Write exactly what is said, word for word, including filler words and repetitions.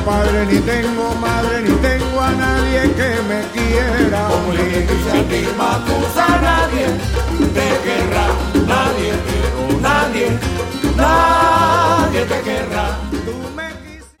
padre, ni tengo madre, ni tengo a nadie que me quiera. Como le dice a ti, Macusa, nadie te querrá, nadie, pero nadie, nadie te querrá.